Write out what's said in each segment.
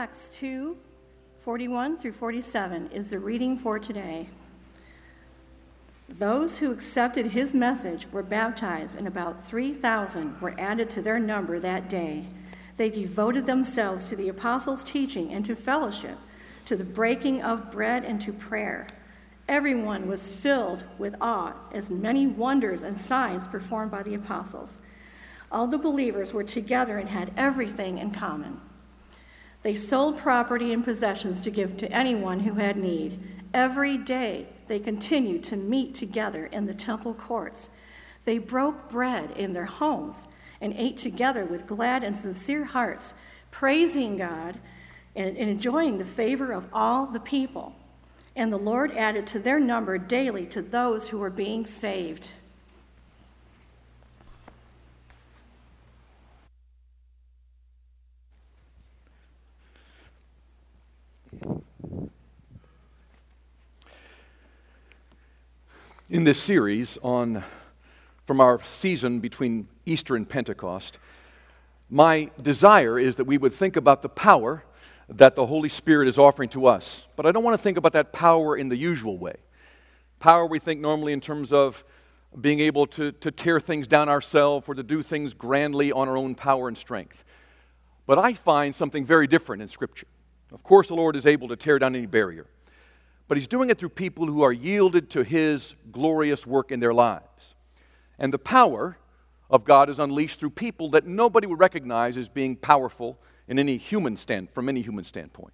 Acts 2:41 through 47 is the reading for today. Those who accepted his message were baptized, and about 3,000 were added to their number that day. They devoted themselves to the apostles' teaching and to fellowship, to the breaking of bread and to prayer. Everyone was filled with awe as many wonders and signs performed by the apostles. All the believers were together and had everything in common. They sold property and possessions to give to anyone who had need. Every day they continued to meet together in the temple courts. They broke bread in their homes and ate together with glad and sincere hearts, praising God and enjoying the favor of all the people. And the Lord added to their number daily to those who were being saved. In this series from our season between Easter and Pentecost, my desire is that we would think about the power that the Holy Spirit is offering to us. But I don't want to think about that power in the usual way. Power we think normally in terms of being able to tear things down ourselves or to do things grandly on our own power and strength. But I find something very different in Scripture. Of course, the Lord is able to tear down any barrier. But He's doing it through people who are yielded to His glorious work in their lives. And the power of God is unleashed through people that nobody would recognize as being powerful from any human standpoint.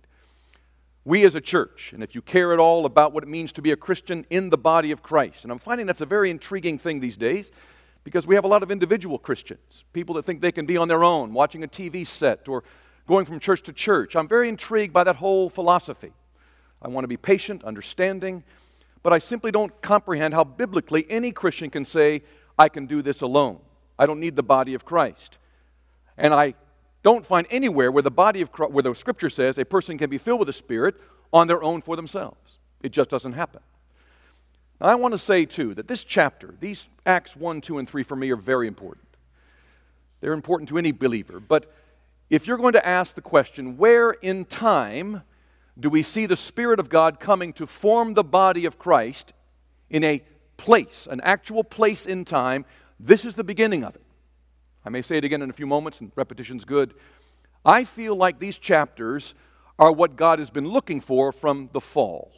We as a church, and if you care at all about what it means to be a Christian in the body of Christ, and I'm finding that's a very intriguing thing these days, because we have a lot of individual Christians, people that think they can be on their own, watching a TV set or going from church to church. I'm very intrigued by that whole philosophy. I want to be patient, understanding, but I simply don't comprehend how biblically any Christian can say, I can do this alone. I don't need the body of Christ. And I don't find anywhere where where the Scripture says a person can be filled with the Spirit on their own for themselves. It just doesn't happen. Now, I want to say, too, that this chapter, these Acts 1, 2, and 3 for me are very important. They're important to any believer. But if you're going to ask the question, where in time do we see the Spirit of God coming to form the body of Christ in a place, an actual place in time, this is the beginning of it. I may say it again in a few moments, and repetition's good. I feel like these chapters are what God has been looking for from the fall.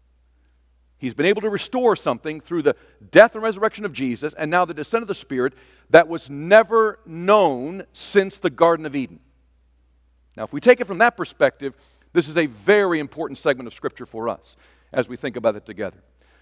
He's been able to restore something through the death and resurrection of Jesus, and now the descent of the Spirit that was never known since the Garden of Eden. Now, if we take it from that perspective, this is a very important segment of Scripture for us as we think about it together.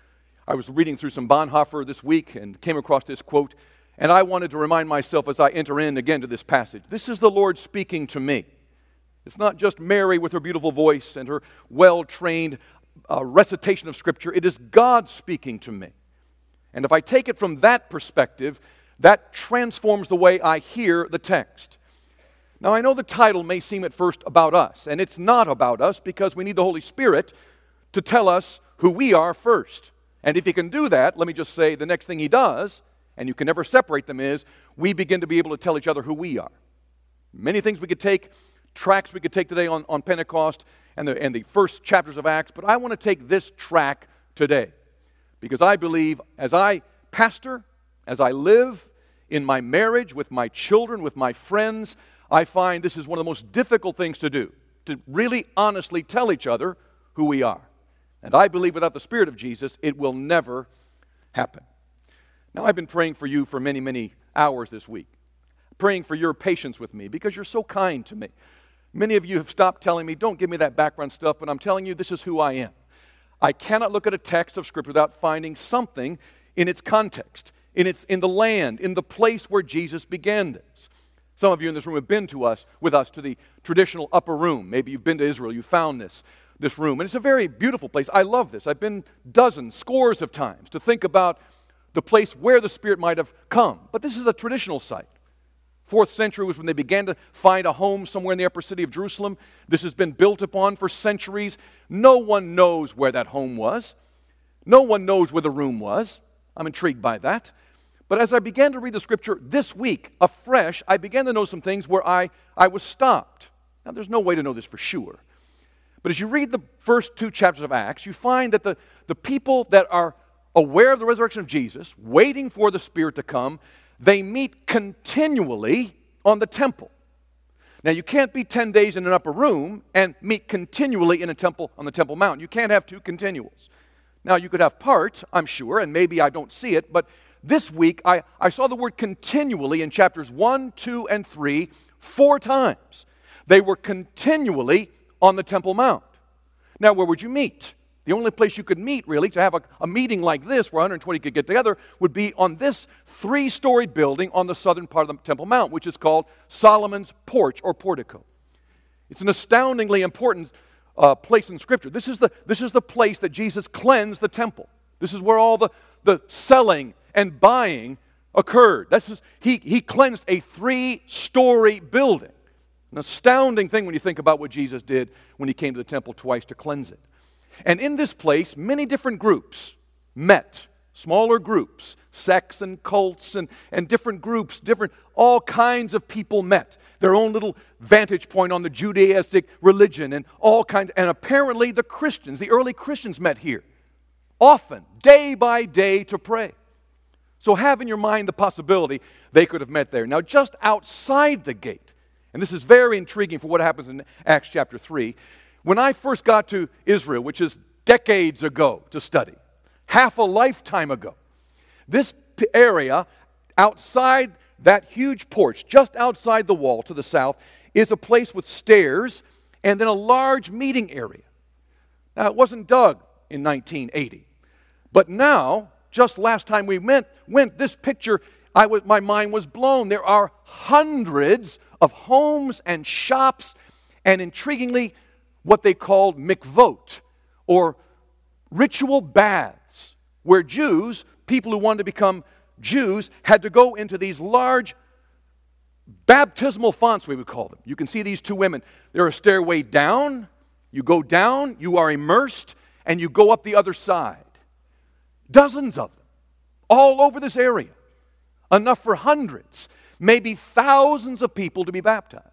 I was reading through some Bonhoeffer this week and came across this quote, and I wanted to remind myself as I enter in again to this passage, this is the Lord speaking to me. It's not just Mary with her beautiful voice and her well-trained recitation of Scripture. It is God speaking to me. And if I take it from that perspective, that transforms the way I hear the text. Now, I know the title may seem at first about us, and it's not about us because we need the Holy Spirit to tell us who we are first. And if He can do that, let me just say the next thing He does, and you can never separate them, is we begin to be able to tell each other who we are. Many things we could take, tracks we could take today on Pentecost and the first chapters of Acts, but I want to take this track today because I believe as I pastor, as I live in my marriage, with my children, with my friends, I find this is one of the most difficult things to do, to really honestly tell each other who we are. And I believe without the Spirit of Jesus, it will never happen. Now, I've been praying for you for many, many hours this week, praying for your patience with me because you're so kind to me. Many of you have stopped telling me, don't give me that background stuff, but I'm telling you this is who I am. I cannot look at a text of Scripture without finding something in its context, in the land, in the place where Jesus began this. Some of you in this room have been with us to the traditional upper room. Maybe you've been to Israel, you found this room. And it's a very beautiful place. I love this. I've been dozens, scores of times to think about the place where the Spirit might have come. But this is a traditional site. 4th century was when they began to find a home somewhere in the upper city of Jerusalem. This has been built upon for centuries. No one knows where that home was. No one knows where the room was. I'm intrigued by that. But as I began to read the Scripture this week afresh, I began to know some things where I was stopped. Now, there's no way to know this for sure. But as you read the first 2 chapters of Acts, you find that the people that are aware of the resurrection of Jesus, waiting for the Spirit to come, they meet continually on the temple. Now, you can't be 10 days in an upper room and meet continually in a temple on the Temple Mount. You can't have 2 continuals. Now, you could have part, I'm sure, and maybe I don't see it, but this week I saw the word continually in chapters 1, 2, and 3 4 times. They were continually on the Temple Mount. Now, where would you meet? The only place you could meet, really, to have a meeting like this where 120 could get together would be on this 3-story building on the southern part of the Temple Mount, which is called Solomon's Porch or Portico. It's an astoundingly important place in Scripture. This is the place that Jesus cleansed the temple. This is where all the selling and buying occurred. He cleansed a 3-story building. An astounding thing when you think about what Jesus did when he came to the temple twice to cleanse it. And in this place, many different groups met, smaller groups, sects and cults and different groups, all kinds of people met. Their own little vantage point on the Judaistic religion and all kinds. And apparently the Christians, the early Christians met here, often, day by day to pray. So have in your mind the possibility they could have met there. Now, just outside the gate, and this is very intriguing for what happens in Acts chapter 3, when I first got to Israel, which is decades ago to study, half a lifetime ago, this area outside that huge porch, just outside the wall to the south, is a place with stairs and then a large meeting area. Now, it wasn't dug in 1980, but now, just last time we went this picture, my mind was blown. There are hundreds of homes and shops and, intriguingly, what they called mikvot, or ritual baths, where Jews, people who wanted to become Jews, had to go into these large baptismal fonts, we would call them. You can see these 2 women. They're a stairway down. You go down, you are immersed, and you go up the other side. Dozens of them, all over this area. Enough for hundreds, maybe thousands of people to be baptized.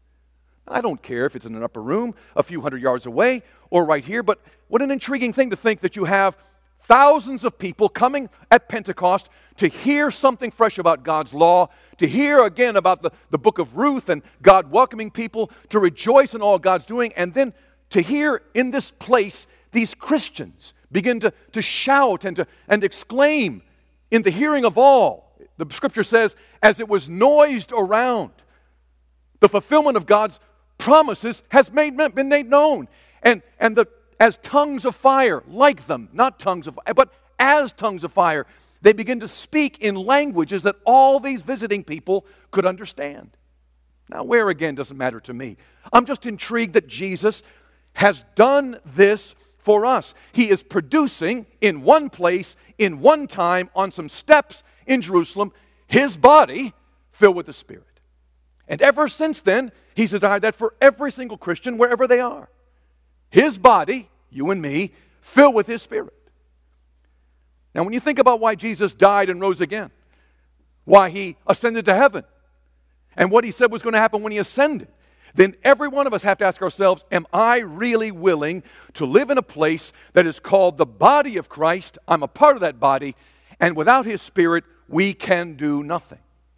I don't care if it's in an upper room a few hundred yards away or right here, but what an intriguing thing to think that you have thousands of people coming at Pentecost to hear something fresh about God's law, to hear again about the book of Ruth and God welcoming people, to rejoice in all God's doing, and then to hear in this place these Christians begin to shout and exclaim in the hearing of all. The Scripture says, as it was noised around, the fulfillment of God's promises has been made known. And as tongues of fire, like them, not tongues of fire, but as tongues of fire, they begin to speak in languages that all these visiting people could understand. Now, where again doesn't matter to me. I'm just intrigued that Jesus has done this for us. He is producing in one place, in one time, on some steps in Jerusalem, His body filled with the Spirit. And ever since then, He's desired that for every single Christian, wherever they are. His body, you and me, filled with His Spirit. Now, when you think about why Jesus died and rose again, why He ascended to heaven, and what He said was going to happen when He ascended, then every one of us have to ask ourselves, am I really willing to live in a place that is called the body of Christ? I'm a part of that body, and without His Spirit, we can do nothing.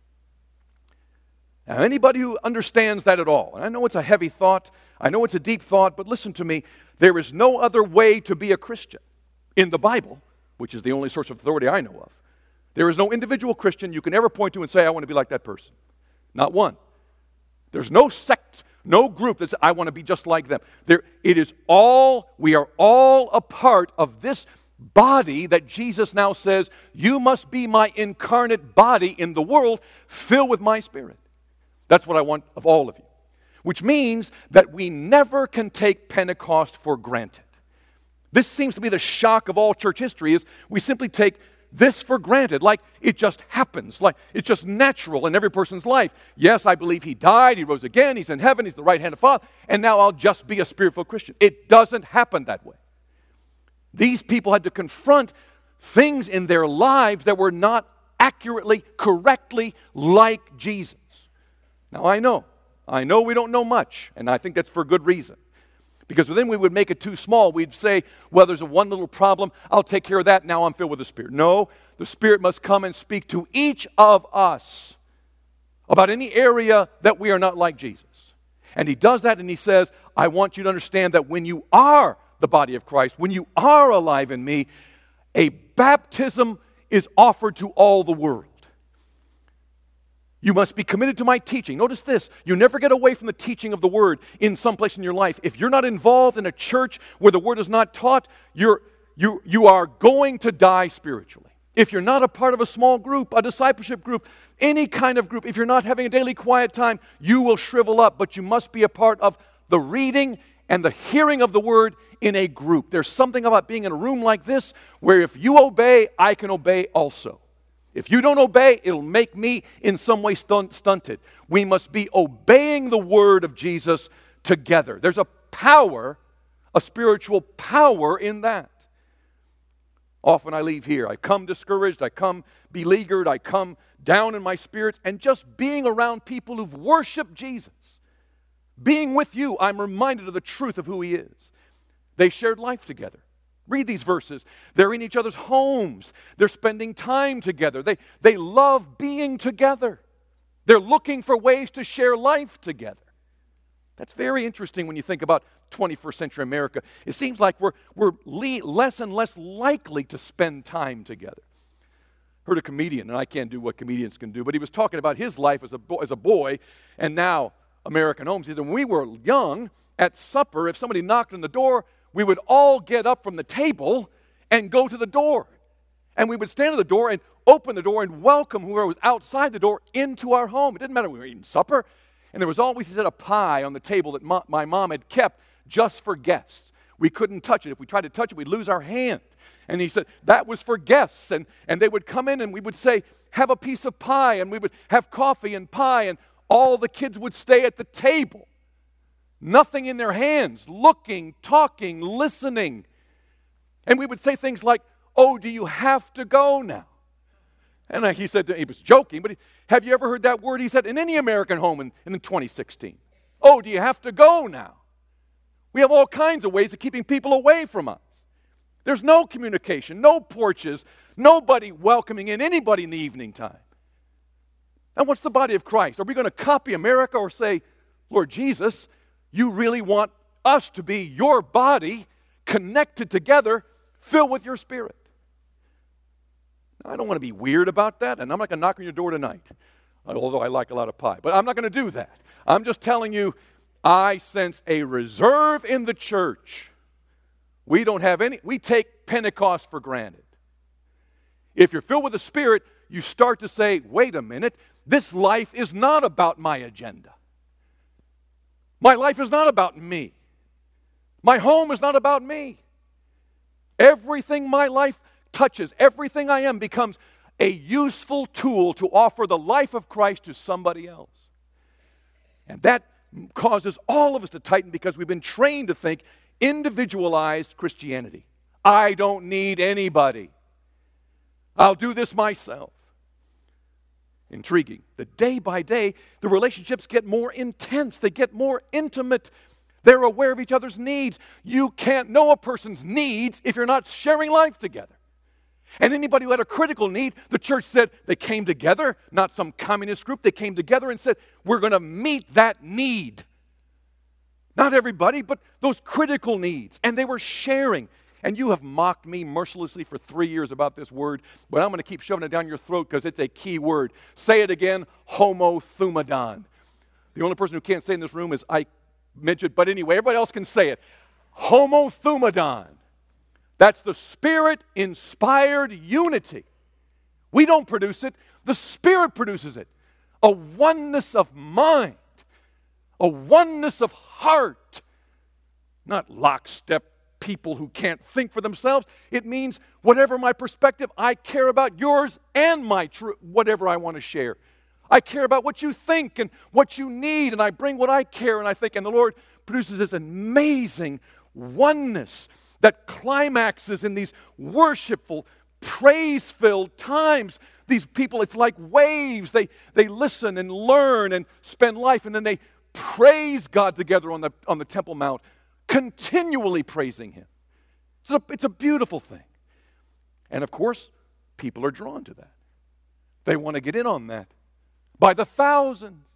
Now, anybody who understands that at all, and I know it's a heavy thought, I know it's a deep thought, but listen to me, there is no other way to be a Christian in the Bible, which is the only source of authority I know of. There is no individual Christian you can ever point to and say, I want to be like that person. Not one. There's no sect, no group that says, I want to be just like them. We are all a part of this body that Jesus now says, you must be my incarnate body in the world filled with my Spirit. That's what I want of all of you. Which means that we never can take Pentecost for granted. This seems to be the shock of all church history, is we simply take this for granted, like it just happens, like it's just natural in every person's life. Yes, I believe He died, He rose again, He's in heaven, He's the right hand of Father, and now I'll just be a spirit-filled Christian. It doesn't happen that way. These people had to confront things in their lives that were not accurately, correctly like Jesus. Now, I know we don't know much, and I think that's for good reason. Because then we would make it too small. We'd say, well, there's one little problem. I'll take care of that. Now I'm filled with the Spirit. No, the Spirit must come and speak to each of us about any area that we are not like Jesus. And He does that, and He says, I want you to understand that when you are the body of Christ, when you are alive in me, a baptism is offered to all the world. You must be committed to my teaching. Notice this. You never get away from the teaching of the Word in some place in your life. If you're not involved in a church where the Word is not taught, you are going to die spiritually. If you're not a part of a small group, a discipleship group, any kind of group, if you're not having a daily quiet time, you will shrivel up. But you must be a part of the reading and the hearing of the Word in a group. There's something about being in a room like this where if you obey, I can obey also. If you don't obey, it'll make me in some way stunted. We must be obeying the Word of Jesus together. There's a power, a spiritual power in that. Often I leave here. I come discouraged. I come beleaguered. I come down in my spirits. And just being around people who've worshiped Jesus, being with you, I'm reminded of the truth of who He is. They shared life together. Read these verses. They're in each other's homes. They're spending time together. They love being together. They're looking for ways to share life together. That's very interesting when you think about 21st century America. It seems like we're less and less likely to spend time together. Heard a comedian, and I can't do what comedians can do, but he was talking about his life as a boy and now American homes. He said, when we were young, at supper, if somebody knocked on the door, we would all get up from the table and go to the door. And we would stand at the door and open the door and welcome whoever was outside the door into our home. It didn't matter if we were eating supper. And there was always, he said, a pie on the table that my mom had kept just for guests. We couldn't touch it. If we tried to touch it, we'd lose our hand. And he said, that was for guests. And they would come in and we would say, have a piece of pie. And we would have coffee and pie. And all the kids would stay at the table. Nothing in their hands, looking, talking, listening. And we would say things like, oh, do you have to go now? And he said, he was joking, but have you ever heard that word? He said, in any American home in 2016. Oh, do you have to go now? We have all kinds of ways of keeping people away from us. There's no communication, no porches, nobody welcoming in anybody in the evening time. And what's the body of Christ? Are we going to copy America or say, Lord Jesus, you really want us to be your body, connected together, filled with your Spirit? Now, I don't want to be weird about that, and I'm not going to knock on your door tonight, although I like a lot of pie. But I'm not going to do that. I'm just telling you, I sense a reserve in the church. We take Pentecost for granted. If you're filled with the Spirit, you start to say, wait a minute, this life is not about my agenda. My life is not about me. My home is not about me. Everything my life touches, everything I am becomes a useful tool to offer the life of Christ to somebody else. And that causes all of us to tighten because we've been trained to think individualized Christianity. I don't need anybody. I'll do this myself. Intriguing. That day by day, the relationships get more intense. They get more intimate. They're aware of each other's needs. You can't know a person's needs if you're not sharing life together. And anybody who had a critical need, the church said they came together, not some communist group. They came together and said, we're going to meet that need. Not everybody, but those critical needs. And they were sharing. And you have mocked me mercilessly for 3 years about this word, but I'm going to keep shoving it down your throat because it's a key word. Say it again, homothumadon. The only person who can't say in this room is Ike Midget, but anyway, everybody else can say it. Homothumadon. That's the Spirit-inspired unity. We don't produce it. The Spirit produces it. A oneness of mind. A oneness of heart. Not lockstep people who can't think for themselves. It means whatever my perspective, I care about yours and my whatever I want to share. I care about what you think and what you need, and I bring what I care and I think. And the Lord produces this amazing oneness that climaxes in these worshipful, praise-filled times. These people, it's like waves. They listen and learn and spend life, and then they praise God together on the Temple Mount, continually praising Him. It's a beautiful thing. And of course, people are drawn to that. They want to get in on that by the thousands.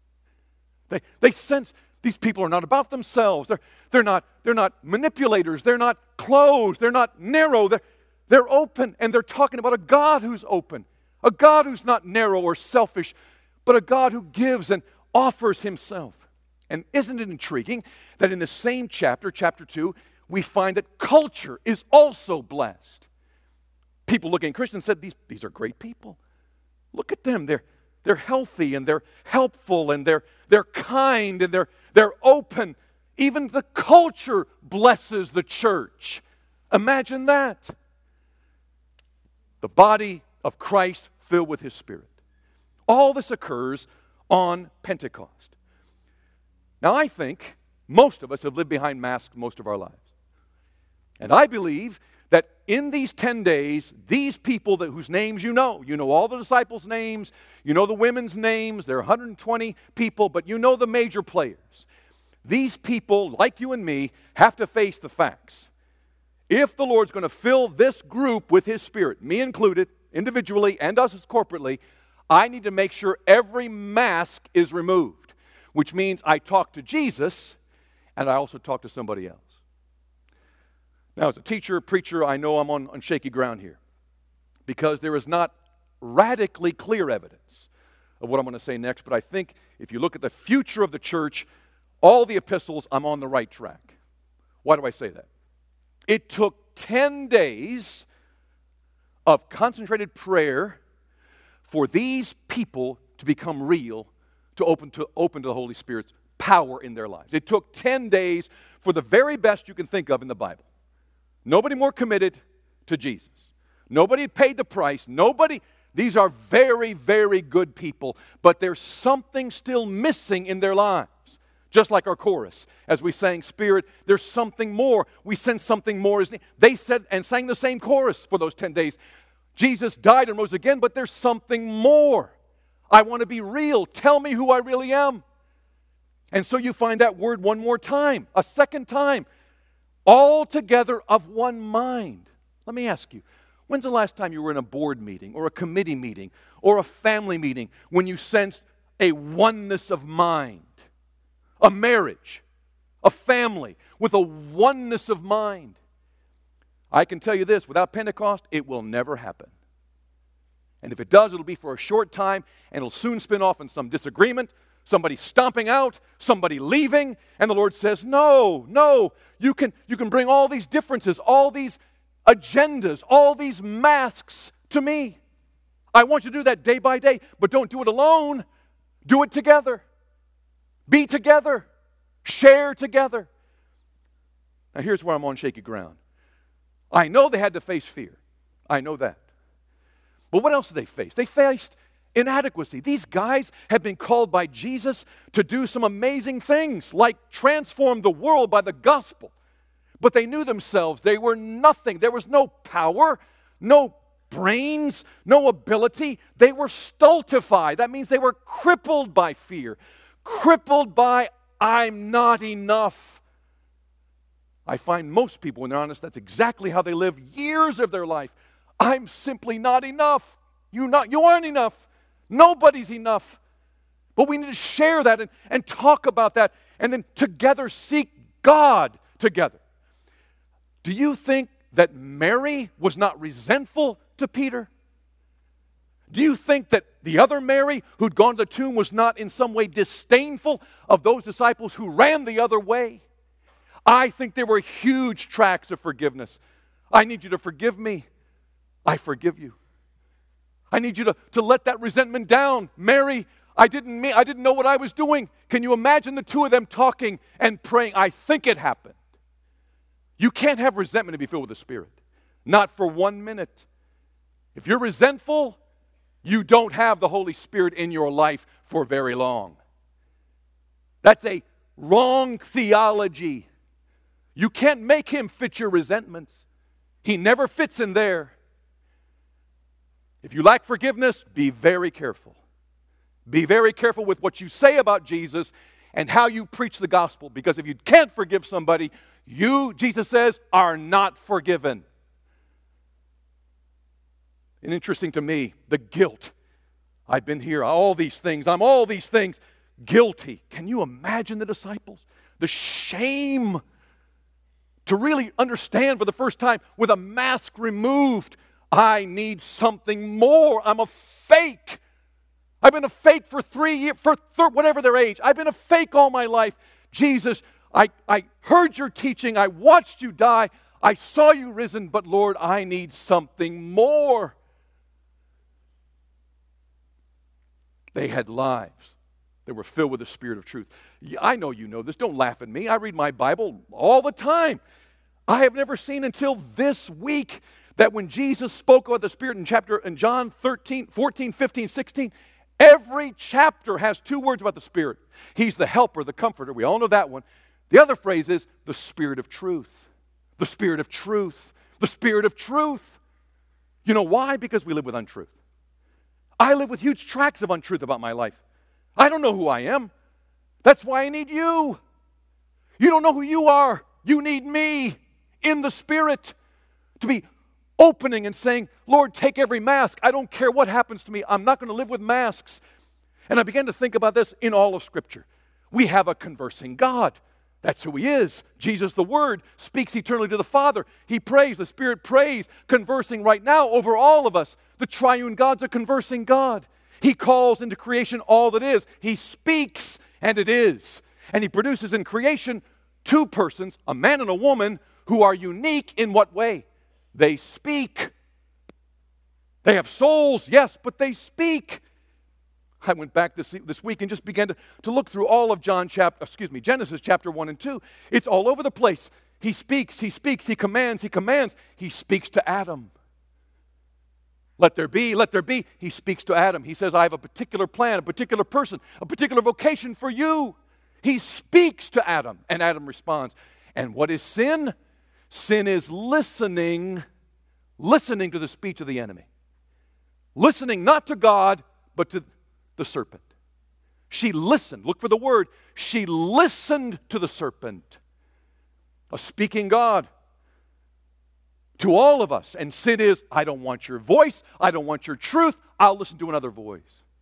They sense these people are not about themselves. They're not manipulators. They're not closed. They're not narrow. They're open, and they're talking about a God who's open, a God who's not narrow or selfish, but a God who gives and offers Himself. And isn't it intriguing that in the same chapter, chapter 2, we find that culture is also blessed. People looking at Christians said, these are great people. Look at them. They're healthy, and they're helpful, and they're kind, and they're open. Even the culture blesses the church. Imagine that. The body of Christ filled with His Spirit. All this occurs on Pentecost. Now, I think most of us have lived behind masks most of our lives. And I believe that in these 10 days, these people whose names you know all the disciples' names, you know the women's names, there are 120 people, but you know the major players. These people, like you and me, have to face the facts. If the Lord's going to fill this group with His Spirit, me included, individually and us as corporately, I need to make sure every mask is removed, which means I talk to Jesus and I also talk to somebody else. Now, as a teacher, preacher, I know I'm on shaky ground here because there is not radically clear evidence of what I'm going to say next, but I think if you look at the future of the church, all the epistles, I'm on the right track. Why do I say that? It took 10 days of concentrated prayer for these people to become real, to open to the Holy Spirit's power in their lives. It took 10 days for the very best you can think of in the Bible. Nobody more committed to Jesus. Nobody paid the price. These are very, very good people, but there's something still missing in their lives. Just like our chorus, as we sang Spirit, there's something more. We sense something more. They said and sang the same chorus for those 10 days. Jesus died and rose again, but there's something more. I want to be real. Tell me who I really am. And so you find that word one more time, a second time. All together of one mind. Let me ask you, when's the last time you were in a board meeting or a committee meeting or a family meeting when you sensed a oneness of mind? A marriage, a family with a oneness of mind. I can tell you this, without Pentecost, it will never happen. And if it does, it'll be for a short time, and it'll soon spin off in some disagreement, somebody stomping out, somebody leaving, and the Lord says, no, you can bring all these differences, all these agendas, all these masks to me. I want you to do that day by day, but don't do it alone. Do it together. Be together. Share together. Now here's where I'm on shaky ground. I know they had to face fear. I know that. But what else did they face? They faced inadequacy. These guys had been called by Jesus to do some amazing things, like transform the world by the gospel. But they knew themselves. They were nothing. There was no power, no brains, no ability. They were stultified. That means they were crippled by fear. Crippled by, I'm not enough. I find most people, when they're honest, that's exactly how they live years of their life. I'm simply not enough. You aren't enough. Nobody's enough. But we need to share that and talk about that and then together seek God together. Do you think that Mary was not resentful to Peter? Do you think that the other Mary who'd gone to the tomb was not in some way disdainful of those disciples who ran the other way? I think there were huge tracts of forgiveness. I need you to forgive me. I forgive you. I need you to let that resentment down. Mary, I didn't know what I was doing. Can you imagine the two of them talking and praying? I think it happened. You can't have resentment and be filled with the Spirit. Not for 1 minute. If you're resentful, you don't have the Holy Spirit in your life for very long. That's a wrong theology. You can't make Him fit your resentments. He never fits in there. If you lack forgiveness, be very careful. Be very careful with what you say about Jesus and how you preach the gospel. Because if you can't forgive somebody, you, Jesus says, are not forgiven. And interesting to me, the guilt. I've been here, all these things, I'm all these things, guilty. Can you imagine the disciples? The shame to really understand for the first time with a mask removed, I need something more. I'm a fake. I've been a fake for 3 years, whatever their age. I've been a fake all my life. Jesus, I heard your teaching. I watched you die. I saw you risen, but Lord, I need something more. They had lives. They were filled with the Spirit of truth. I know you know this. Don't laugh at me. I read my Bible all the time. I have never seen until this week that when Jesus spoke about the Spirit in John 13, 14, 15, 16, every chapter has 2 words about the Spirit. He's the helper, the comforter. We all know that one. The other phrase is the Spirit of truth. The Spirit of truth. The Spirit of truth. You know why? Because we live with untruth. I live with huge tracts of untruth about my life. I don't know who I am. That's why I need you. You don't know who you are. You need me in the Spirit to be opening and saying, Lord, take every mask. I don't care what happens to me. I'm not going to live with masks. And I began to think about this in all of Scripture. We have a conversing God. That's who He is. Jesus, the Word, speaks eternally to the Father. He prays. The Spirit prays, conversing right now over all of us. The triune God's a conversing God. He calls into creation all that is. He speaks, and it is. And He produces in creation 2 persons, a man and a woman, who are unique in what way? They speak. They have souls, yes, but they speak. I went back this week and just began to look through all of Genesis chapter 1 and 2. It's all over the place. He speaks, he commands, he speaks to Adam. Let there be, let there be. He speaks to Adam. He says, I have a particular plan, a particular person, a particular vocation for you. He speaks to Adam, and Adam responds. And what is sin? Sin is listening to the speech of the enemy. Listening not to God, but to the serpent. She listened. Look for the word. She listened to the serpent. A speaking God to all of us. And sin is, I don't want your voice. I don't want your truth. I'll listen to another voice.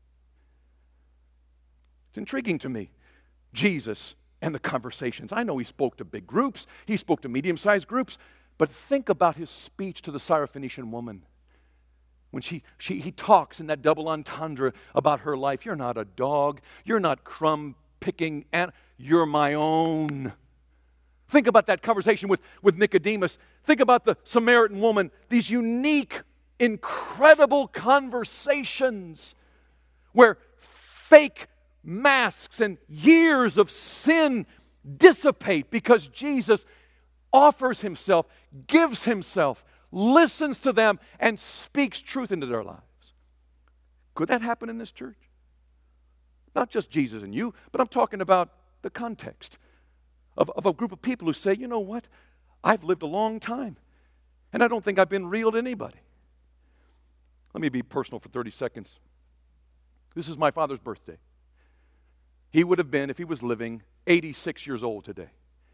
It's intriguing to me. Jesus and the conversations. I know He spoke to big groups. He spoke to medium-sized groups. But think about His speech to the Syrophoenician woman. When he talks in that double entendre about her life. You're not a dog. You're not crumb-picking. You're my own. Think about that conversation with Nicodemus. Think about the Samaritan woman. These unique, incredible conversations where fake masks and years of sin dissipate because Jesus offers Himself, gives Himself, listens to them, and speaks truth into their lives. Could that happen in this church? Not just Jesus and you, but I'm talking about the context of a group of people who say, you know what? I've lived a long time, and I don't think I've been real to anybody. Let me be personal for 30 seconds. This is my father's birthday. He would have been, if he was living, 86 years old today.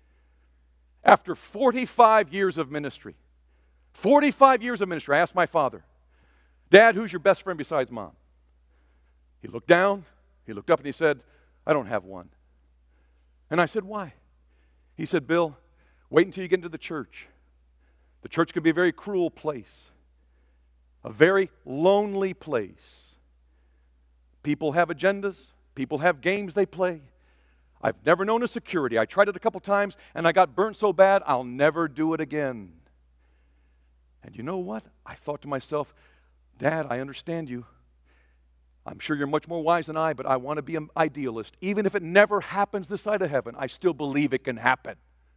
After 45 years of ministry, I asked my father, Dad, who's your best friend besides Mom? He looked down, he looked up, and he said, I don't have one. And I said, why? He said, Bill, wait until you get into the church. The church can be a very cruel place, a very lonely place. People have agendas. People have games they play. I've never known a security. I tried it a couple times, and I got burnt so bad, I'll never do it again. And you know what? I thought to myself, Dad, I understand you. I'm sure you're much more wise than I, but I want to be an idealist. Even if it never happens this side of heaven, I still believe it can happen.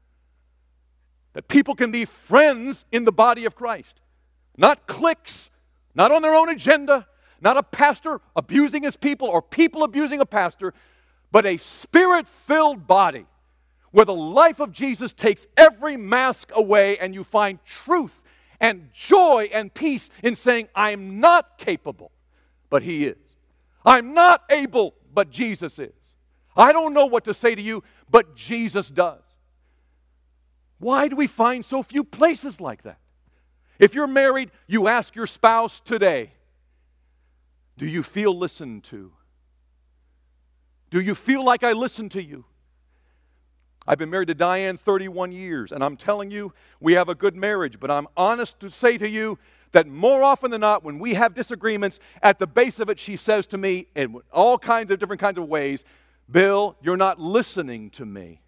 That people can be friends in the body of Christ. Not cliques, not on their own agenda, not a pastor abusing his people or people abusing a pastor, but a Spirit-filled body where the life of Jesus takes every mask away and you find truth and joy and peace in saying, I'm not capable, but He is. I'm not able, but Jesus is. I don't know what to say to you, but Jesus does. Why do we find so few places like that? If you're married, you ask your spouse today, do you feel listened to? Do you feel like I listen to you? I've been married to Diane 31 years, and I'm telling you, we have a good marriage, but I'm honest to say to you that more often than not, when we have disagreements, at the base of it, she says to me in all kinds of different kinds of ways, Bill, you're not listening to me.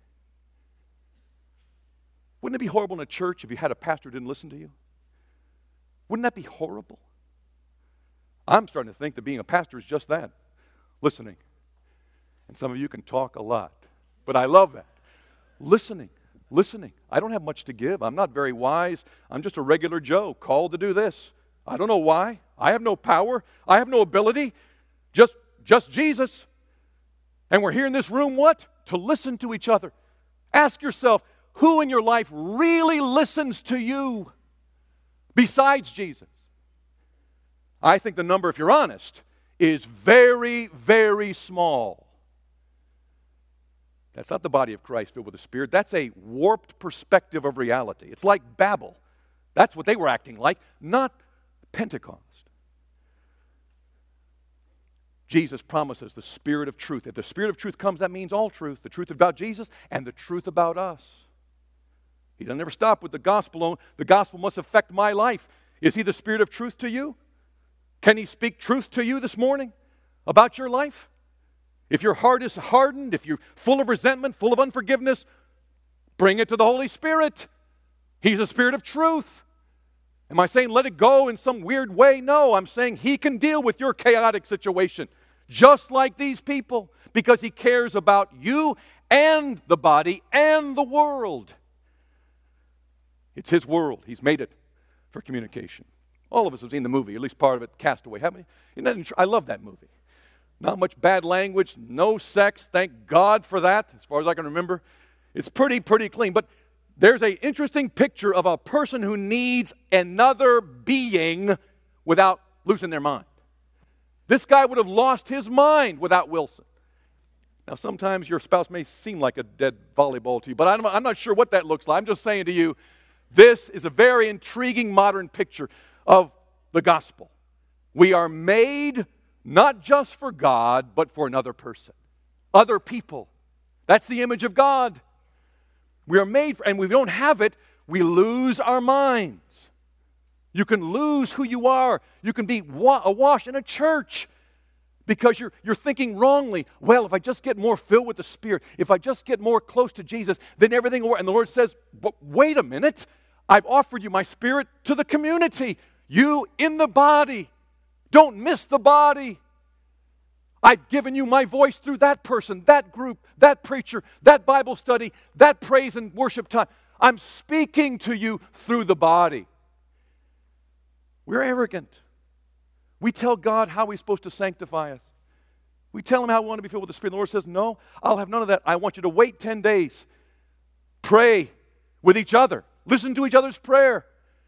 Wouldn't it be horrible in a church if you had a pastor who didn't listen to you? Wouldn't that be horrible? I'm starting to think that being a pastor is just that, listening. And some of you can talk a lot, but I love that. Listening. I don't have much to give. I'm not very wise. I'm just a regular Joe called to do this. I don't know why. I have no power. I have no ability. Just Jesus. And we're here in this room, what? To listen to each other. Ask yourself, who in your life really listens to you besides Jesus? I think the number, if you're honest, is very, very small. That's not the body of Christ filled with the Spirit. That's a warped perspective of reality. It's like Babel. That's what they were acting like, not Pentecost. Jesus promises the Spirit of truth. If the Spirit of truth comes, that means all truth. The truth about Jesus and the truth about us. He doesn't ever stop with the gospel alone. The gospel must affect my life. Is He the Spirit of truth to you? Can He speak truth to you this morning about your life? If your heart is hardened, if you're full of resentment, full of unforgiveness, bring it to the Holy Spirit. He's a Spirit of truth. Am I saying let it go in some weird way? No, I'm saying He can deal with your chaotic situation, just like these people, because He cares about you and the body and the world. It's His world. He's made it for communication. All of us have seen the movie, at least part of it, Castaway, haven't we? I love that movie. Not much bad language, no sex, thank God for that, as far as I can remember. It's pretty clean. But there's an interesting picture of a person who needs another being without losing their mind. This guy would have lost his mind without Wilson. Now, sometimes your spouse may seem like a dead volleyball to you, but I'm not sure what that looks like. I'm just saying to you, this is a very intriguing modern picture of the gospel. We are made not just for God, but for another person, other people. That's the image of God. We are made for, and we don't have it, we lose our minds. You can lose who you are. You can be awash in a church because you're thinking wrongly. Well, if I just get more filled with the Spirit, if I just get more close to Jesus, then everything will work. And the Lord says, but wait a minute. I've offered you my Spirit to the community. You in the body. Don't miss the body. I've given you my voice through that person, that group, that preacher, that Bible study, that praise and worship time. I'm speaking to you through the body. We're arrogant. We tell God how He's supposed to sanctify us. We tell Him how we want to be filled with the Spirit. The Lord says, no, I'll have none of that. I want you to wait 10 days. Pray with each other. Listen to each other's prayer.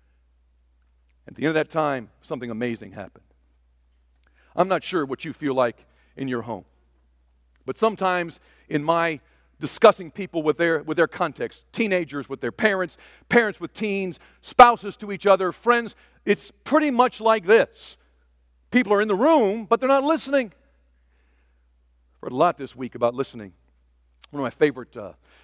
At the end of that time, something amazing happened. I'm not sure what you feel like in your home. But sometimes in my discussing people with their context, teenagers with their parents, parents with teens, spouses to each other, friends, it's pretty much like this. People are in the room, but they're not listening. I've heard a lot this week about listening. One of my favorite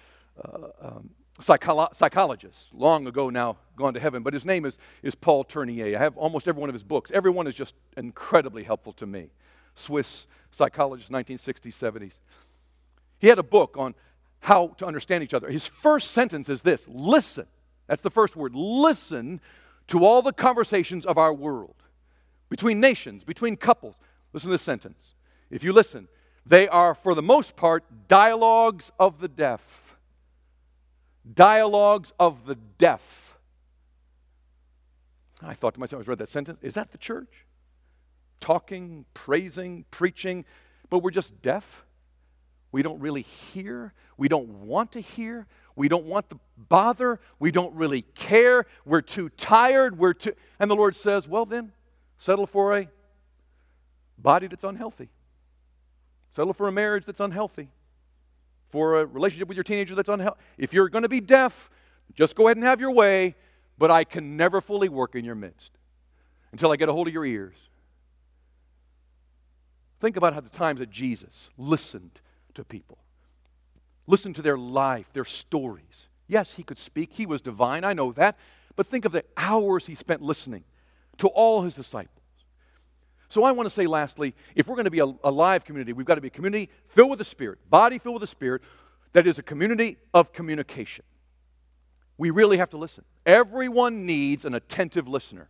psychologists, long ago now, gone to heaven, but his name is Paul Tournier. I have almost every one of his books. Every one is just incredibly helpful to me. Swiss psychologist, 1960s, 70s. He had a book on how to understand each other. His first sentence is this: listen. That's the first word. Listen to all the conversations of our world, between nations, between couples. Listen to this sentence. If you listen, they are, for the most part, dialogues of the deaf. Dialogues of the deaf. I thought to myself, as I read that sentence, is that the church? Talking, praising, preaching, but we're just deaf? We don't really hear. We don't want to hear. We don't want the bother. We don't really care. We're too tired. And the Lord says, well then, settle for a body that's unhealthy. Settle for a marriage that's unhealthy. for a relationship with your teenager that's unhealthy. If you're going to be deaf, just go ahead and have your way, but I can never fully work in your midst until I get a hold of your ears. Think about how the times that Jesus listened to people. Listened to their life, their stories. Yes, he could speak. He was divine. I know that. But think of the hours he spent listening to all his disciples. So I want to say lastly, if we're going to be a live community, we've got to be a community filled with the Spirit, body filled with the Spirit, that is a community of communication. We really have to listen. Everyone needs an attentive listener.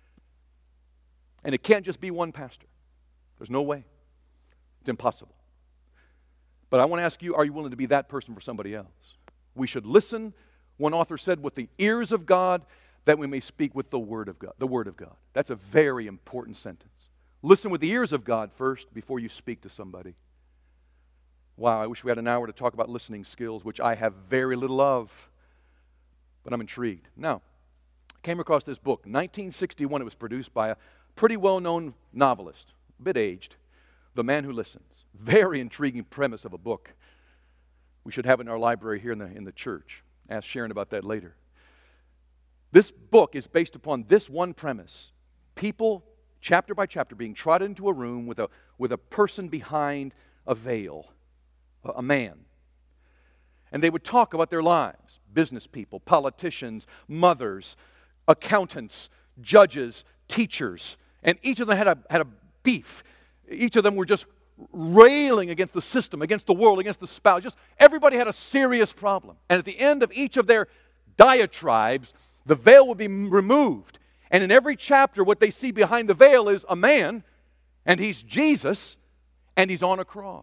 And it can't just be one pastor. There's no way. It's impossible. But I want to ask you, are you willing to be that person for somebody else? We should listen, one author said, with the ears of God, that we may speak with the Word of God. The Word of God. That's a very important sentence. Listen with the ears of God first before you speak to somebody. Wow, I wish we had an hour to talk about listening skills, which I have very little of, but I'm intrigued. Now, I came across this book, 1961. It was produced by a pretty well-known novelist, a bit aged, The Man Who Listens. Very intriguing premise of a book. We should have it in our library here in the church. Ask Sharon about that later. This book is based upon this one premise. People, chapter by chapter, being trotted into a room with a person behind a veil, a man. And they would talk about their lives. Business people, politicians, mothers, accountants, judges, teachers. And each of them had a beef. Each of them were just railing against the system, against the world, against the spouse. Just everybody had a serious problem. And at the end of each of their diatribes, the veil would be removed. And in every chapter, what they see behind the veil is a man, and he's Jesus, and he's on a cross.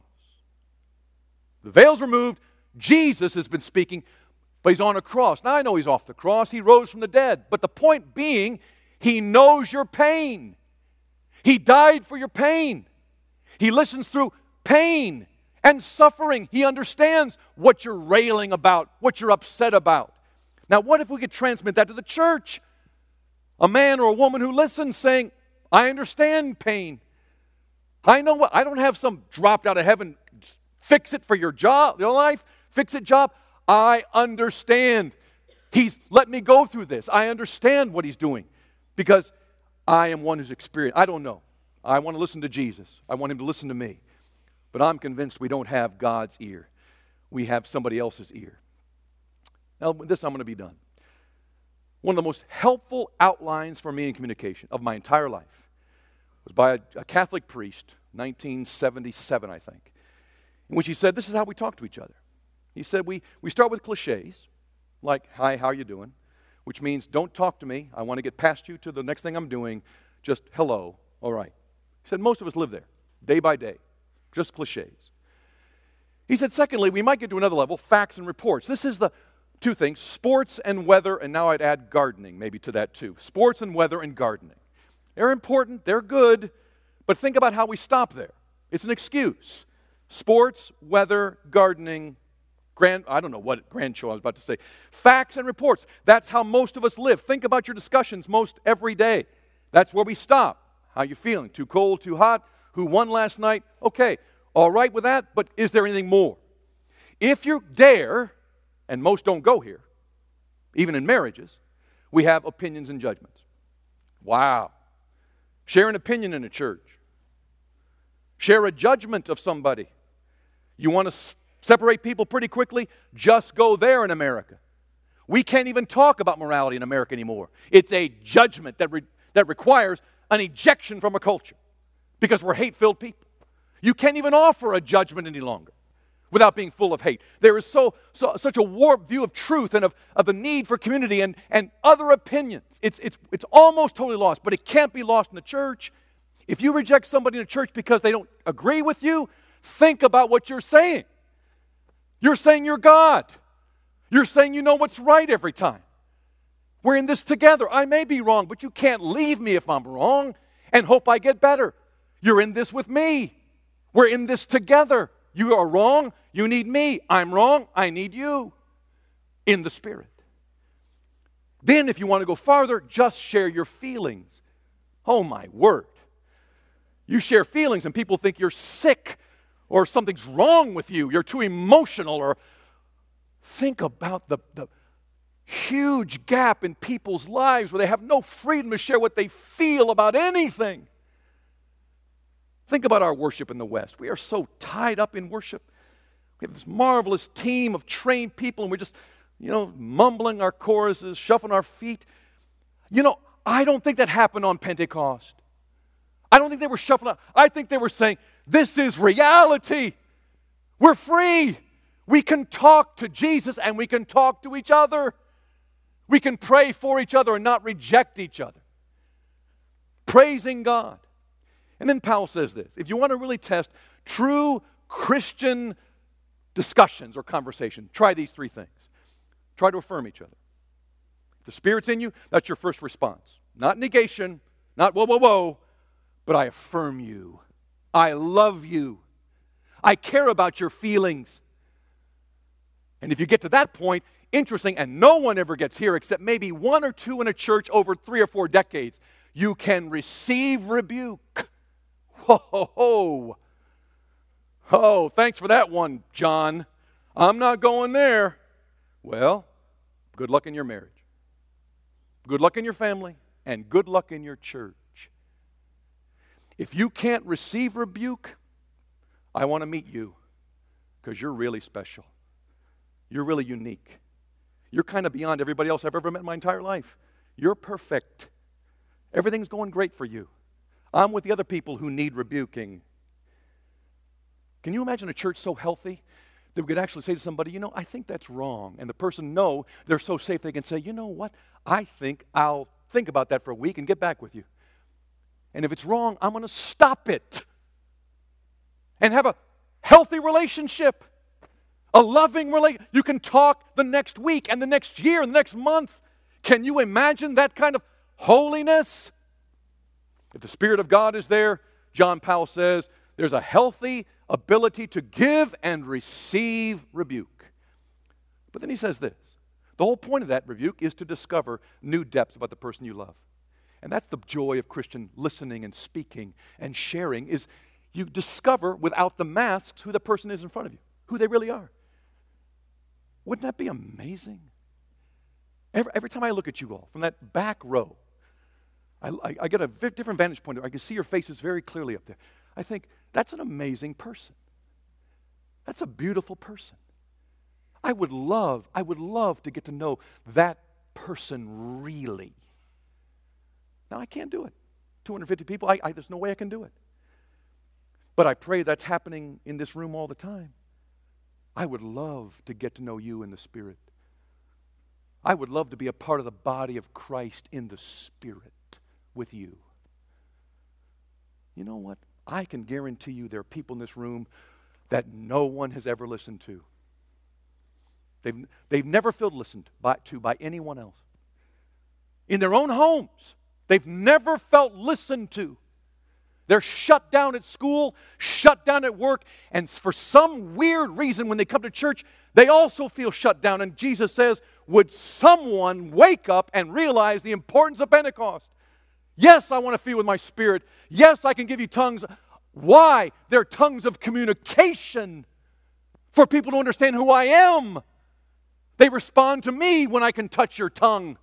The veil's removed. Jesus has been speaking, but he's on a cross. Now, I know he's off the cross. He rose from the dead. But the point being, he knows your pain. He died for your pain. He listens through pain and suffering. He understands what you're railing about, what you're upset about. Now, what if we could transmit that to the church? A man or a woman who listens saying, I understand pain. I know what, I don't have some dropped out of heaven, fix it for your job, your life, fix it job. I understand. He's let me go through this. I understand what he's doing because I am one who's experienced. I don't know. I want to listen to Jesus. I want him to listen to me. But I'm convinced we don't have God's ear. We have somebody else's ear. Now, with this, I'm going to be done. One of the most helpful outlines for me in communication of my entire life was by a Catholic priest, 1977, I think, in which he said, this is how we talk to each other. He said, we start with cliches, like, hi, how you doing? Which means, don't talk to me. I want to get past you to the next thing I'm doing. Just, hello, all right. He said, most of us live there, day by day, just cliches. He said, secondly, we might get to another level, facts and reports. This is the two things, sports and weather, and now I'd add gardening maybe to that too. Sports and weather and gardening. They're important, they're good, but think about how we stop there. It's an excuse. Sports, weather, gardening, I don't know what grandchild I was about to say. Facts and reports. That's how most of us live. Think about your discussions most every day. That's where we stop. How you feeling? Too cold, too hot? Who won last night? Okay, all right with that, but is there anything more? If you dare, and most don't go here, even in marriages, we have opinions and judgments. Wow. Share an opinion in a church. Share a judgment of somebody. You want to separate people pretty quickly? Just go there in America. We can't even talk about morality in America anymore. It's a judgment that requires an ejection from a culture because we're hate-filled people. You can't even offer a judgment any longer without being full of hate. There is such a warped view of truth and of the need for community and other opinions. It's almost totally lost, but it can't be lost in the church. If you reject somebody in a church because they don't agree with you, think about what you're saying. You're saying you're God. You're saying you know what's right every time. We're in this together. I may be wrong, but you can't leave me if I'm wrong and hope I get better. You're in this with me. We're in this together. You are wrong. You need me. I'm wrong. I need you. In the Spirit. Then if you want to go farther, just share your feelings. Oh my word. You share feelings and people think you're sick or something's wrong with you, you're too emotional, or think about the huge gap in people's lives where they have no freedom to share what they feel about anything. Think about our worship in the West. We are so tied up in worship. We have this marvelous team of trained people, and we're just, mumbling our choruses, shuffling our feet. I don't think that happened on Pentecost. I don't think they were shuffling up. I think they were saying, this is reality. We're free. We can talk to Jesus and we can talk to each other. We can pray for each other and not reject each other. Praising God. And then Powell says this, if you want to really test true Christian discussions or conversation, try these three things. Try to affirm each other. If the Spirit's in you, that's your first response. Not negation, not whoa, whoa, whoa, but I affirm you. I love you. I care about your feelings. And if you get to that point, interesting, and no one ever gets here except maybe one or two in a church over 3 or 4 decades, you can receive rebuke. Whoa. Oh, thanks for that one, John. I'm not going there. Well, good luck in your marriage. Good luck in your family. And good luck in your church. If you can't receive rebuke, I want to meet you because you're really special. You're really unique. You're kind of beyond everybody else I've ever met in my entire life. You're perfect. Everything's going great for you. I'm with the other people who need rebuking. Can you imagine a church so healthy that we could actually say to somebody, I think that's wrong. And the person they're so safe they can say, you know what? I think I'll think about that for a week and get back with you. And if it's wrong, I'm going to stop it. And have a healthy relationship. A loving relationship. You can talk the next week and the next year and the next month. Can you imagine that kind of holiness? If the Spirit of God is there, John Powell says, there's a healthy ability to give and receive rebuke. But then he says this. The whole point of that rebuke is to discover new depths about the person you love. And that's the joy of Christian listening and speaking and sharing, is you discover without the masks who the person is in front of you, who they really are. Wouldn't that be amazing? Every time I look at you all from that back row, I get a different vantage point. I can see your faces very clearly up there. I think, that's an amazing person. That's a beautiful person. I would love to get to know that person really. Now, I can't do it. 250 people, there's no way I can do it. But I pray that's happening in this room all the time. I would love to get to know you in the Spirit. I would love to be a part of the body of Christ in the Spirit with you. You know what? I can guarantee you there are people in this room that no one has ever listened to. They've never felt listened to by anyone else. In their own homes, they've never felt listened to. They're shut down at school, shut down at work, and for some weird reason when they come to church, they also feel shut down. And Jesus says, would someone wake up and realize the importance of Pentecost? Yes, I want to feel with my spirit. Yes, I can give you tongues. Why? They're tongues of communication for people to understand who I am. They respond to me when I can touch your tongue.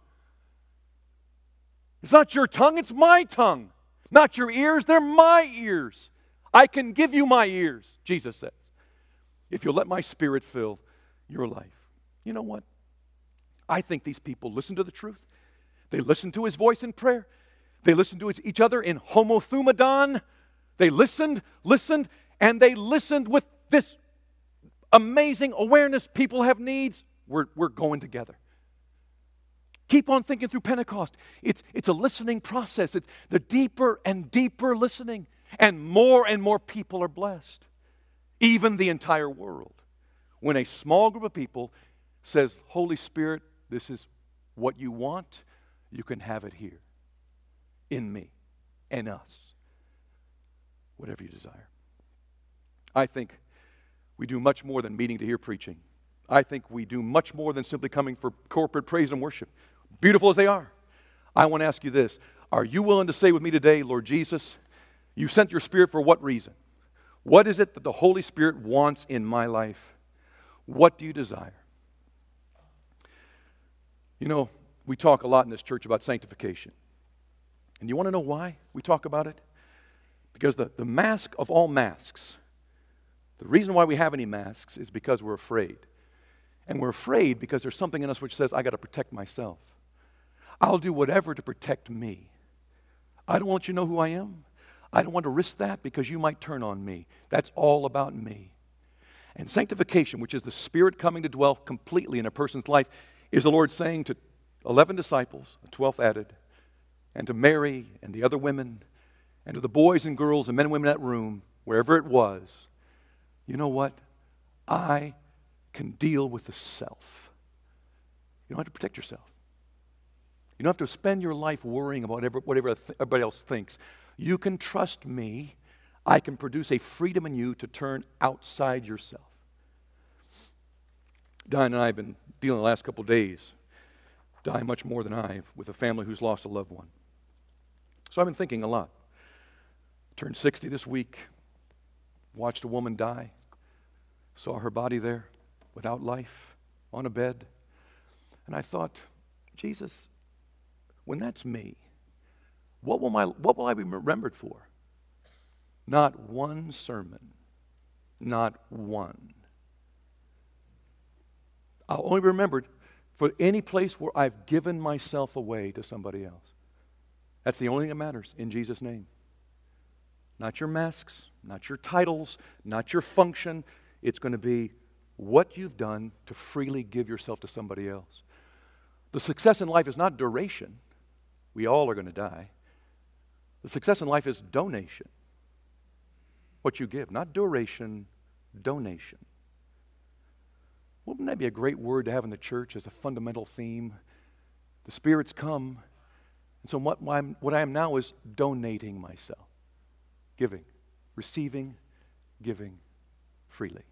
It's not your tongue, it's my tongue. Not your ears, they're my ears. I can give you my ears, Jesus says, if you'll let my Spirit fill your life. You know what? I think these people listen to the truth. They listen to His voice in prayer. They listened to each other in homothumadon. They listened, and they listened with this amazing awareness. People have needs. We're going together. Keep on thinking through Pentecost. It's a listening process. It's the deeper and deeper listening. And more people are blessed. Even the entire world. When a small group of people says, Holy Spirit, this is what you want, you can have it here. In me and us. Whatever you desire. I think we do much more than meeting to hear preaching. I think we do much more than simply coming for corporate praise and worship. Beautiful as they are. I want to ask you this. Are you willing to say with me today, Lord Jesus, you sent your Spirit for what reason? What is it that the Holy Spirit wants in my life? What do you desire? You know, we talk a lot in this church about sanctification. And you want to know why we talk about it? Because the mask of all masks, the reason why we have any masks is because we're afraid. And we're afraid because there's something in us which says, I got to protect myself. I'll do whatever to protect me. I don't want you to know who I am. I don't want to risk that because you might turn on me. That's all about me. And sanctification, which is the Spirit coming to dwell completely in a person's life, is the Lord saying to 11 disciples, a 12th added, and to Mary and the other women, and to the boys and girls and men and women in that room, wherever it was, you know what? I can deal with the self. You don't have to protect yourself. You don't have to spend your life worrying about whatever everybody else thinks. You can trust me. I can produce a freedom in you to turn outside yourself. Diane and I have been dealing the last couple of days, Diane much more than I, with a family who's lost a loved one. So I've been thinking a lot. Turned 60 this week, watched a woman die, saw her body there without life on a bed. And I thought, Jesus, when that's me, what will I be remembered for? Not one sermon, not one. I'll only be remembered for any place where I've given myself away to somebody else. That's the only thing that matters in Jesus' name. Not your masks, not your titles, not your function. It's going to be what you've done to freely give yourself to somebody else. The success in life is not duration. We all are going to die. The success in life is donation. What you give, not duration, donation. Wouldn't that be a great word to have in the church as a fundamental theme? The Spirit's come, and so what I am now is donating myself. Giving, receiving, giving freely.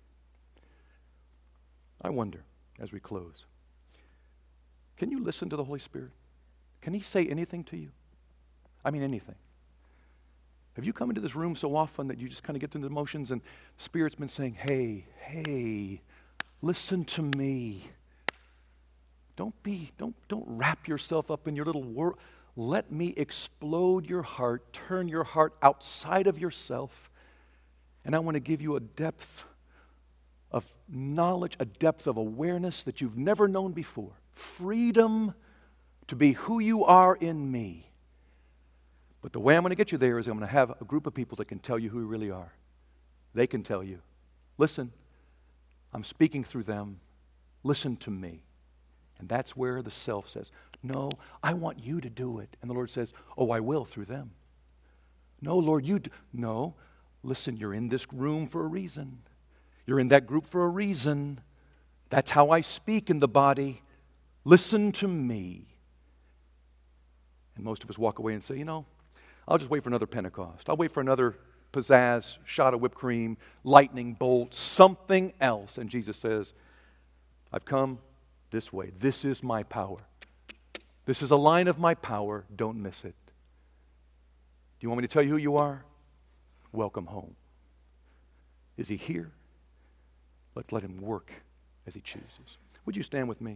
I wonder, as we close, can you listen to the Holy Spirit? Can He say anything to you? I mean anything. Have you come into this room so often that you just kind of get into the motions and the Spirit's been saying, hey, listen to me. Don't wrap yourself up in your little world. Let me explode your heart, turn your heart outside of yourself, and I want to give you a depth of knowledge, a depth of awareness that you've never known before. Freedom to be who you are in me. But the way I'm going to get you there is I'm going to have a group of people that can tell you who you really are. They can tell you, listen, I'm speaking through them. Listen to me. And that's where the self says, no, I want you to do it. And the Lord says, oh, I will through them. No, Lord, you do. No, listen, you're in this room for a reason. You're in that group for a reason. That's how I speak in the body. Listen to me. And most of us walk away and say, I'll just wait for another Pentecost. I'll wait for another pizzazz, shot of whipped cream, lightning bolt, something else. And Jesus says, I've come this way. This is my power. This is a line of my power. Don't miss it. Do you want me to tell you who you are? Welcome home. Is He here? Let's let Him work as He chooses. Would you stand with me?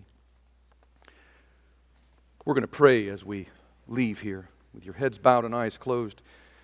We're going to pray as we leave here with your heads bowed and eyes closed.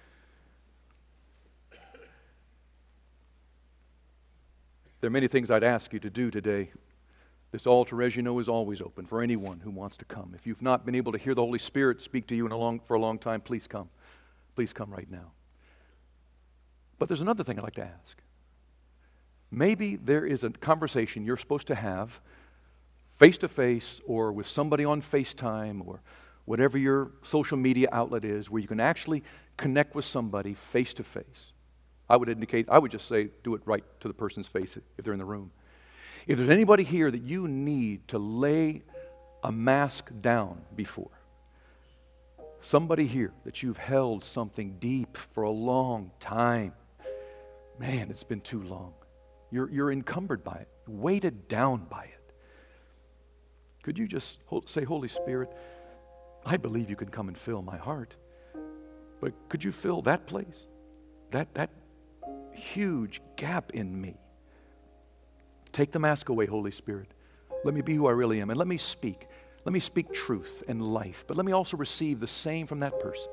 There are many things I'd ask you to do today. This altar, as you know, is always open for anyone who wants to come. If you've not been able to hear the Holy Spirit speak to you for a long time, please come. Please come right now. But there's another thing I'd like to ask. Maybe there is a conversation you're supposed to have face-to-face or with somebody on FaceTime or whatever your social media outlet is where you can actually connect with somebody face-to-face. I would just say do it right to the person's face if they're in the room. If there's anybody here that you need to lay a mask down before, somebody here that you've held something deep for a long time, man, it's been too long. You're encumbered by it, weighted down by it. Could you just say, Holy Spirit, I believe you can come and fill my heart, but could you fill that place, that huge gap in me. Take the mask away, Holy Spirit. Let me be who I really am, and let me speak. Let me speak truth and life, but let me also receive the same from that person.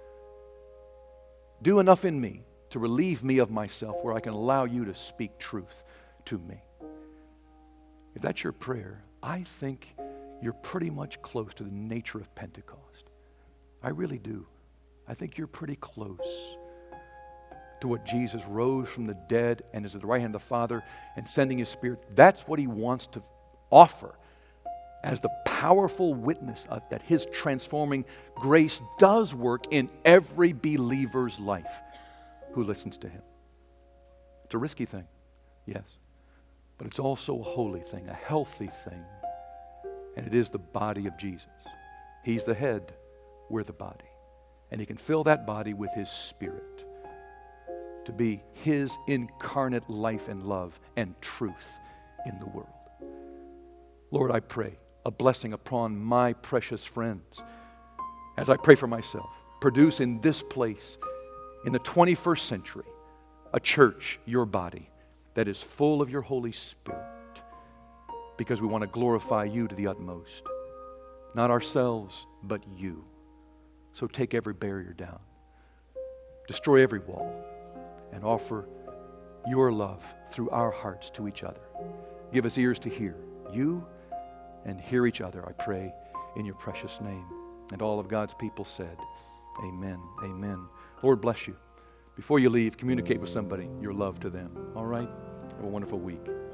Do enough in me to relieve me of myself where I can allow you to speak truth to me. If that's your prayer, I think you're pretty much close to the nature of Pentecost. I really do. I think you're pretty close to what Jesus rose from the dead and is at the right hand of the Father and sending His Spirit. That's what He wants to offer as the powerful witness of that His transforming grace does work in every believer's life who listens to Him. It's a risky thing, yes, but it's also a holy thing, a healthy thing, and it is the body of Jesus. He's the head, we're the body, and He can fill that body with His Spirit to be His incarnate life and love and truth in the world. Lord, I pray a blessing upon my precious friends as I pray for myself. Produce in this place, in the 21st century, a church, your body, that is full of your Holy Spirit, because we want to glorify you to the utmost. Not ourselves, but you. So take every barrier down. Destroy every wall and offer your love through our hearts to each other. Give us ears to hear you and hear each other, I pray, in your precious name. And all of God's people said, amen, amen. Lord bless you. Before you leave, communicate with somebody your love to them. All right? Have a wonderful week.